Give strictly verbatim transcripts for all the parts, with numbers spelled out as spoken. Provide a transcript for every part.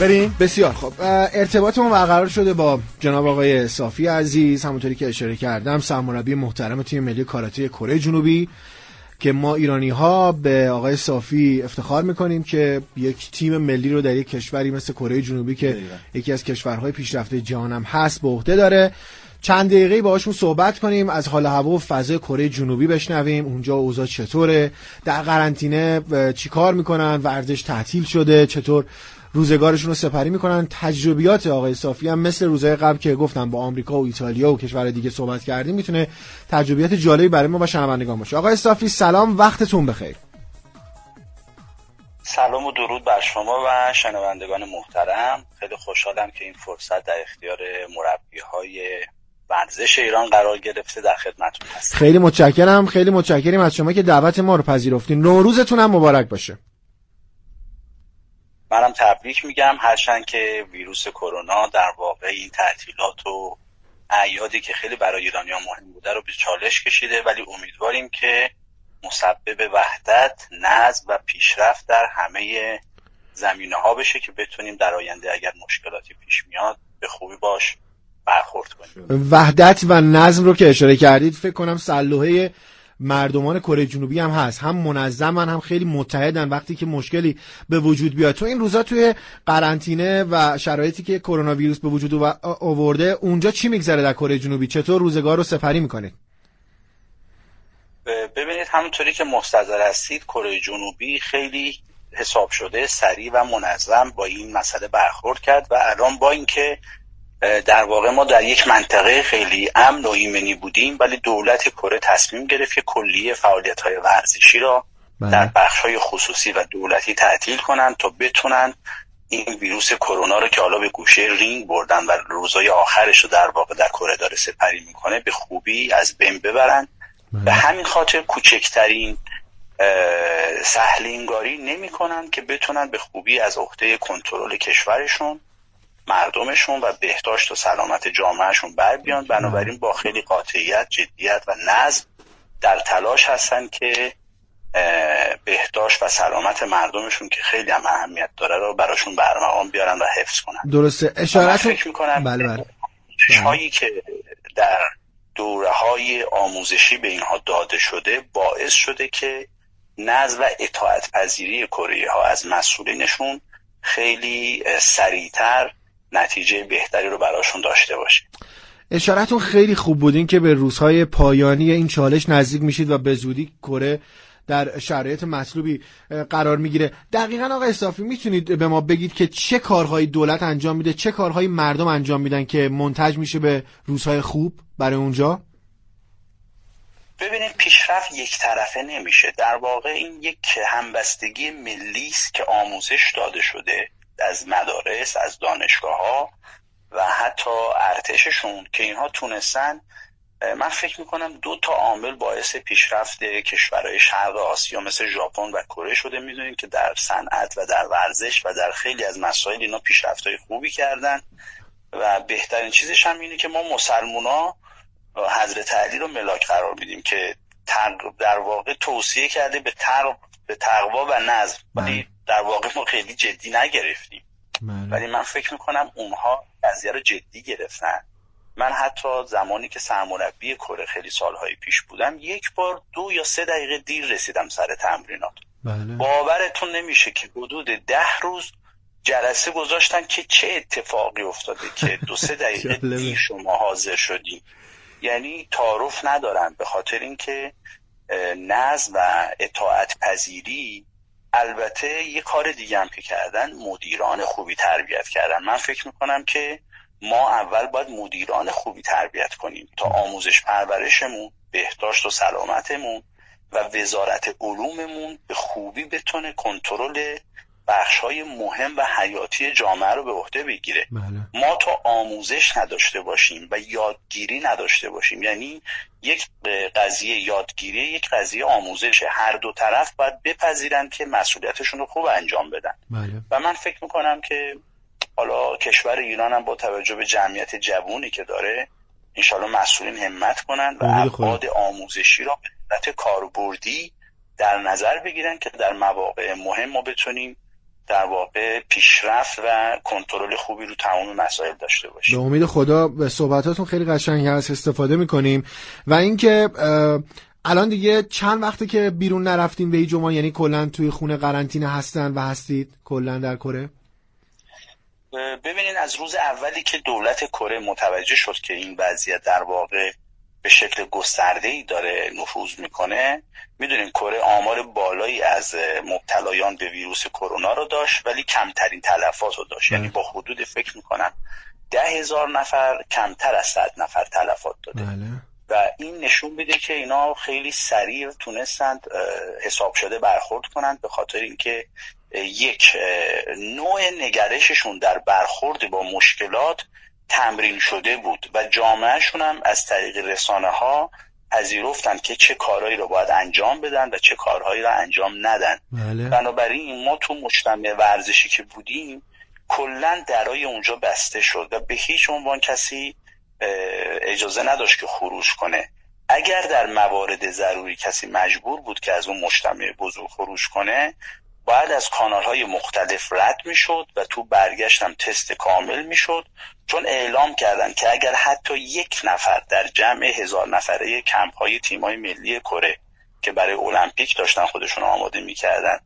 بریم. بسیار خب، ارتباطمون برقرار شده با جناب آقای صافی عزیز، همونطوری که اشاره کردم سرمربی محترم تیم ملی کاراته کره جنوبی، که ما ایرانی ها به آقای صافی افتخار میکنیم که یک تیم ملی رو در یک کشوری مثل کره جنوبی که دیگه. یکی از کشورهای پیشرفته جهان هم هست به عهده داره. چند دقیقه باهاشون صحبت کنیم، از حال هوا و فضای کره جنوبی بشنویم، اونجا اوضاع چطوره، در قرنطینه چیکار میکنن، ورزش تعطیل شده، چطور روزگارشون رو سپری میکنن. تجربیات آقای صافی هم مثل روزهای قبل که گفتم با آمریکا و ایتالیا و کشور دیگه صحبت کردیم میتونه تجربیات جالبی برای ما و شنوندگان باشه. آقای صافی سلام، وقتتون بخیر. سلام و درود بر شما و شنوندگان محترم. خیلی خوشحالم که این فرصت در اختیار مربی‌های ورزش ایران قرار گرفته، در خدمتتون هستم. خیلی متشکرم، خیلی متشکریم از شما که دعوت ما رو پذیرفتین. نوروزتون هم مبارک باشه. منم تبریک میگم، هرچند که ویروس کرونا در واقع این تعطیلات و اعیادی که خیلی برای ایرانیان مهم بوده رو به چالش کشیده، ولی امیدواریم که مسبب وحدت، نظم و پیشرفت در همه زمینه‌ها بشه که بتونیم در آینده اگر مشکلاتی پیش میاد به خوبی باش برخورد کنیم. وحدت و نظم رو که اشاره کردید، فکر کنم سلوحه مردمان کره جنوبی هم هست، هم منظمن هم خیلی متحدن وقتی که مشکلی به وجود بیاد. تو این روزا توی قرنطینه و شرایطی که کرونا ویروس به وجود آورده، اونجا چی میگذره در کره جنوبی؟ چطور روزگار رو سپری میکنید؟ ببینید، همونطوری که مستحضر هستید کره جنوبی خیلی حساب شده، سریع و منظم با این مسئله برخورد کرد و الان با اینکه در واقع ما در یک منطقه خیلی امن و ایمنی بودیم، ولی دولت کره تصمیم گرفت که کلیه فعالیت‌های ورزشی را بله. در بخش‌های خصوصی و دولتی تعطیل کنن تا بتونن این ویروس کرونا رو که حالا به گوشه رینگ بردن و روزهای آخرش رو در واقع در کره داره سپری میکنه به خوبی از بین ببرن. به همین خاطر کوچکترین سهل‌انگاری نمی‌کنن که بتونن به خوبی از عهده کنترل کشورشون، مردمشون و بهداشت و سلامت جامعهشون بر بیان. بنابراین با خیلی قاطعیت، جدیت و نظم در تلاش هستن که بهداشت و سلامت مردمشون که خیلی هم اهمیت داره رو براشون برمغان بیارن و حفظ کنن. درسته. اشارتون فکر می‌کنم بله بله. هایی که در دوره‌های آموزشی به اینها داده شده باعث شده که نظم و اطاعت پذیری کره‌ها از مسئولینشون خیلی سریعتر نتیجه بهتری رو براشون داشته باشه. اشارتون خیلی خوب بودین که به روزهای پایانی این چالش نزدیک میشید و به زودی کره در شرایط مطلوبی قرار میگیره. دقیقاً آقای صافی میتونید به ما بگید که چه کارهایی دولت انجام میده، چه کارهایی مردم انجام میدن که منتج میشه به روزهای خوب برای اونجا؟ ببینید، پیشرفت یک طرفه نمیشه. در واقع این یک همبستگی ملی است که آموزش داده شده از مدارس، از دانشگاه‌ها و حتی ارتششون که اینها تونستن. من فکر میکنم دو تا عامل باعث پیشرفت کشورهای شرق آسیا مثل ژاپن و کره شده. میدونید که در صنعت و در ورزش و در خیلی از مسائل اینا پیشرفت‌های خوبی کردن و بهترین چیزش هم اینه که ما مسلمونا حضرت علی رو ملاک قرار میدیم که در واقع توصیه کرده به تقوا به تقوا و نظم، ولی در واقع ما خیلی جدی نگرفتیم. ولی من فکر میکنم اونها قضیه رو جدی گرفتن. من حتی زمانی که سرمربی کره خیلی سالهای پیش بودم، یک بار دو یا سه دقیقه دیر رسیدم سر تمرینات. بله. باورتون نمیشه که حدود ده روز جلسه گذاشتن که چه اتفاقی افتاده که دو سه دقیقه دیر شما حاضر شدیم. یعنی تعارف ندارن، به خاطر اینکه نظم و اطاعت پذیری. البته یه کار دیگه هم که کردن، مدیران خوبی تربیت کردن. من فکر میکنم که ما اول باید مدیران خوبی تربیت کنیم تا آموزش پرورشمون، بهداشت و سلامتمون و وزارت علوممون به خوبی بتونه کنترل بخش‌های مهم و حیاتی جامعه رو به عهده بگیره. بله. ما تا آموزش نداشته باشیم و یادگیری نداشته باشیم، یعنی یک قضیه یادگیری، یک قضیه آموزشه، هر دو طرف باید بپذیرن که مسئولیتشون رو خوب انجام بدن. بله. و من فکر میکنم که حالا کشور ایران هم با توجه به جمعیت جوونی که داره انشالله مسئولین همت کنن و ابعاد آموزشی را به صورت کاربردی در نظر بگیرن که در مواقع مهم ما بتونیم در واقع پیشرفت و کنترل خوبی رو تمام مسائل داشته باشیم. به امید خدا. به صحبتاتون خیلی قشنگ هست، استفاده میکنیم. و اینکه الان دیگه چند وقته که بیرون نرفتین به هیچ عنوان، یعنی کلا توی خونه قرنطینه هستن و هستید کلا در کره؟ ببینین از روز اولی که دولت کره متوجه شد که این وضعیت در واقع به شکل گسترده‌ای داره نفوذ میکنه، میدونین کره آمار بالایی از مبتلایان به ویروس کرونا رو داشت ولی کمترین تلفات رو داشت. یعنی با حدود فکر میکنم ده هزار نفر کمتر از صد نفر تلفات داده. بله. و این نشون میده که اینا خیلی سریع تونستند حساب شده برخورد کنند، به خاطر اینکه یک نوع نگرششون در برخورد با مشکلات تمرین شده بود و جامعهشون هم از طریق رسانه ها پذیرفتن که چه کارهایی رو باید انجام بدن و چه کارهایی رو انجام ندن. بله. بنابراین ما تو مجتمع ورزشی که بودیم کلا درای اونجا بسته شد و به هیچ عنوان کسی اجازه نداشت که خروج کنه. اگر در موارد ضروری کسی مجبور بود که از اون مجتمع بزرگ خروج کنه، باید از کانال‌های مختلف رد میشد و تو برگشتم تست کامل میشد، چون اعلام کردن که اگر حتی یک نفر در جمع هزار نفره کمپ‌های تیم‌های ملی کره که برای المپیک داشتن خودشون آماده میکردن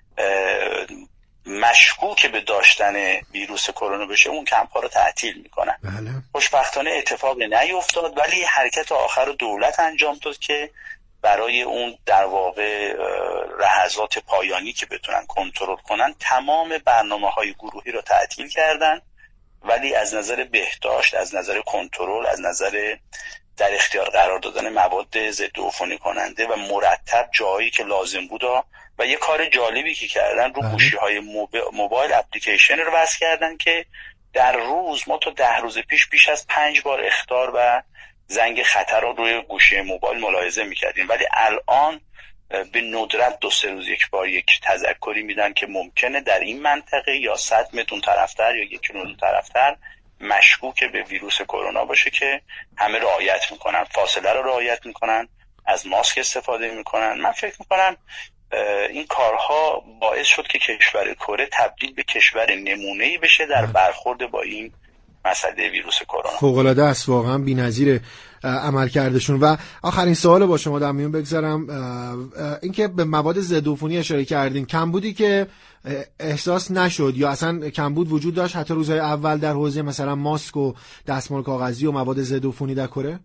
مشکوک به داشتن ویروس کرونا بشه، اون کمپ‌ها رو تعطیل میکنن. بله. خوشبختانه اتفاقی نیفتاد، ولی حرکت آخر دولت انجام داد که برای اون در واقع لحظات پایانی که بتونن کنترل کنن تمام برنامه‌های گروهی رو تعطیل کردن، ولی از نظر بهداشت، از نظر کنترل، از نظر در اختیار قرار دادن مواد ضد عفونی کننده و مرتب جایی که لازم بود و یه کار جالبی که کردن رو گوشی‌های موبایل اپلیکیشن رو وصل کردن که در روز ما تا ده روز پیش بیش از پنج بار اخطار و زنگ خطر رو روی گوشی موبایل ملاحظه می‌کردیم، ولی الان به ندرت دو سه روز یک بار یک تذکری میدن که ممکنه در این منطقه یا صد متر اون طرفتر یا یک کیلومتر طرفتر مشکوک به ویروس کرونا باشه که همه رعایت میکنن، فاصله رو رعایت میکنن، از ماسک استفاده میکنن. من فکر میکنم این کارها باعث شد که کشور کره تبدیل به کشور نمونه‌ای بشه در برخورد با این مسئله ویروس کرونا. فوق‌العاده است، واقعا بی‌نظیر عملکردشون. و آخرین سوال با شما در میون بگذارم، اینکه به مواد ضد عفونی اشاره کردین، کمبودی که احساس نشد یا اصلا کمبود وجود داشت حتی روزهای اول در حوزه مثلا ماسک و دستمال کاغذی و مواد ضد عفونی در کره؟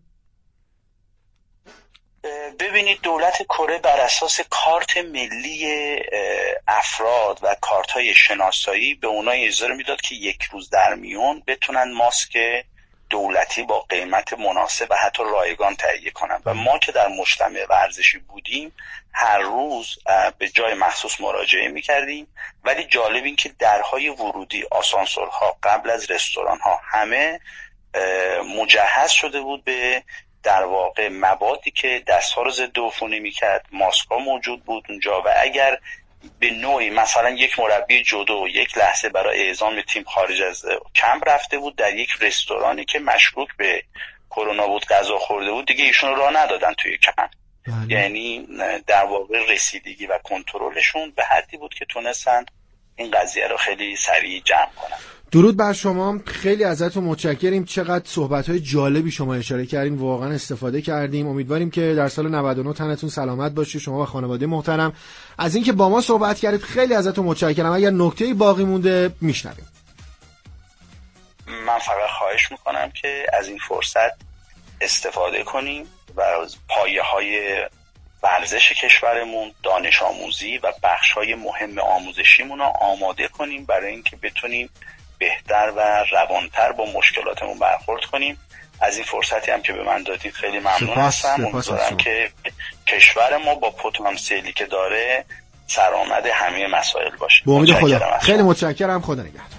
ببینید دولت کره بر اساس کارت ملی افراد و کارت های شناسایی به اونها اجازه میداد که یک روز در میون بتونن ماسک دولتی با قیمت مناسب و حتی رایگان تهیه کنن و ما که در مجتمع ورزشی بودیم هر روز به جای مخصوص مراجعه میکردیم، ولی جالب این که درهای ورودی، آسانسورها، قبل از رستورانها همه مجهز شده بود به در واقع موادی که دستها رو ضد عفونی میکرد. ماسک‌ها موجود بود اونجا و اگر به نوعی مثلا یک مربی جودو یک لحظه برای اعزام تیم خارج از کمپ رفته بود در یک رستورانی که مشکوک به کرونا بود غذا خورده بود، دیگه ایشون رو راه ندادن توی کمپ. یعنی در واقع رسیدگی و کنترلشون به حدی بود که تونستن این قضیه رو خیلی سریع جمع کنن. درود بر شما، خیلی ازتون متشکریم. چقدر صحبت‌های جالبی شما اشاره کردین، واقعا استفاده کردیم. امیدواریم که در سال نود و نه تنتون سلامت باشه شما و خانواده محترم. از اینکه با ما صحبت کردید خیلی ازتون متشکرم. اگر نکته‌ای باقی مونده میشنویم. من فقط خواهش میکنم که از این فرصت استفاده کنیم و از پایه‌های ورزش کشورمون، دانش آموزی و بخش‌های مهم آموزشیمون رو آماده کنیم برای اینکه بتونیم بهتر و روانتر با مشکلاتمون برخورد کنیم. از این فرصتی هم که به من دادید خیلی ممنون هستم. امیدوارم که کشور ما با پتانسیلی که داره سرآمد همه مسائل باشه. با امید خدا. خیلی متشکرم. خدا نگهدار.